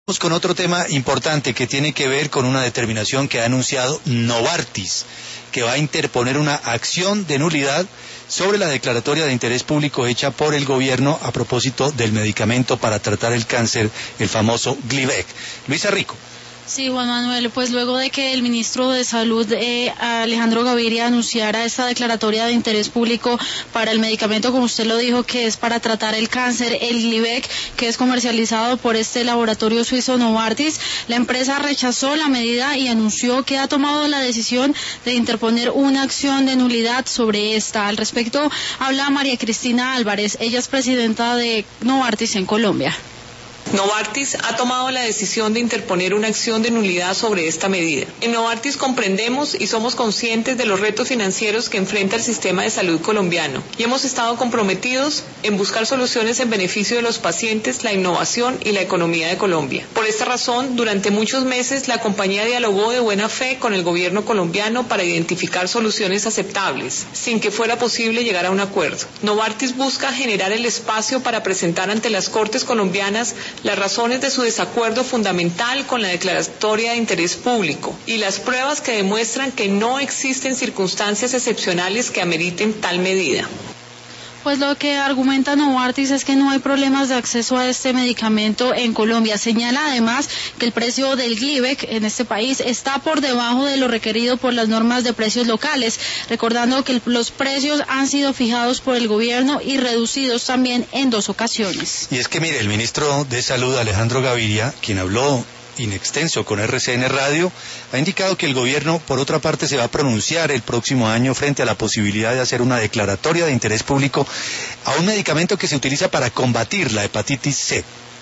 Vamos con otro tema importante que tiene que ver con una determinación que ha anunciado Novartis, que va a interponer una acción de nulidad sobre la declaratoria de interés público hecha por el gobierno a propósito del medicamento para tratar el cáncer, el famoso Glivec. Luisa Rico. Sí, Juan Manuel, pues luego de que el ministro de Salud, Alejandro Gaviria, anunciara esta declaratoria de interés público para el medicamento, como usted lo dijo, que es para tratar el cáncer, el Glivec, que es comercializado por este laboratorio suizo Novartis, la empresa rechazó la medida y anunció que ha tomado la decisión de interponer una acción de nulidad sobre esta. Al respecto, habla María Cristina Álvarez, ella es presidenta de Novartis en Colombia. Novartis ha tomado la decisión de interponer una acción de nulidad sobre esta medida. En Novartis comprendemos y somos conscientes de los retos financieros que enfrenta el sistema de salud colombiano y hemos estado comprometidos en buscar soluciones en beneficio de los pacientes, la innovación y la economía de Colombia. Por esta razón, durante muchos meses la compañía dialogó de buena fe con el gobierno colombiano para identificar soluciones aceptables, sin que fuera posible llegar a un acuerdo. Novartis busca generar el espacio para presentar ante las Cortes colombianas las razones de su desacuerdo fundamental con la declaratoria de interés público y las pruebas que demuestran que no existen circunstancias excepcionales que ameriten tal medida. Pues lo que argumenta Novartis es que no hay problemas de acceso a este medicamento en Colombia. Señala además que el precio del Glivec en este país está por debajo de lo requerido por las normas de precios locales, recordando que los precios han sido fijados por el gobierno y reducidos también en 2 ocasiones. Y es que mire, el ministro de Salud, Alejandro Gaviria, quien habló in extenso con RCN Radio, ha indicado que el gobierno, por otra parte, se va a pronunciar el próximo año frente a la posibilidad de hacer una declaratoria de interés público a un medicamento que se utiliza para combatir la hepatitis C.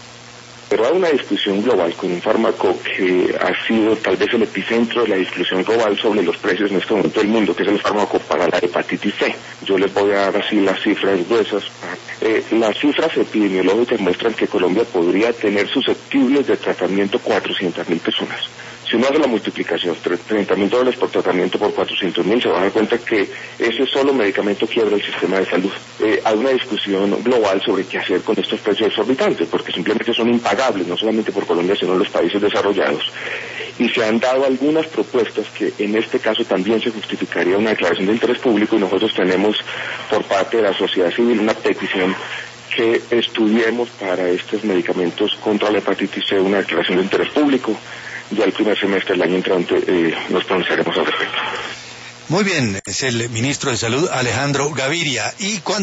Pero hay una discusión global con un fármaco que ha sido tal vez el epicentro de la discusión global sobre los precios en este momento del mundo, que es el fármaco para la hepatitis C. Yo les voy a dar así las cifras gruesas. Las cifras epidemiológicas muestran que Colombia podría tener susceptibles de tratamiento 400.000 personas. Si uno hace la multiplicación, $30.000 por tratamiento por 400.000, se va a dar cuenta que ese solo medicamento quiebra el sistema de salud. Hay una discusión global sobre qué hacer con estos precios exorbitantes, porque simplemente son impagables, no solamente por Colombia, sino en los países desarrollados. Y se han dado algunas propuestas que en este caso también se justificaría una declaración de interés público, y nosotros tenemos por parte de la sociedad civil una petición que estudiemos para estos medicamentos contra la hepatitis C una declaración de interés público. Ya el primer semestre del año entrante nos pronunciaremos al respecto. Muy bien, es el ministro de Salud, Alejandro Gaviria. Y